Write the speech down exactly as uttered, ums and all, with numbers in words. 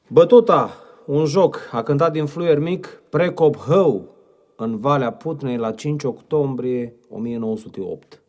Bătuta, un joc, a cântat din fluier mic Precop Hău în Valea Putnei la cinci octombrie o mie nouă sute opt.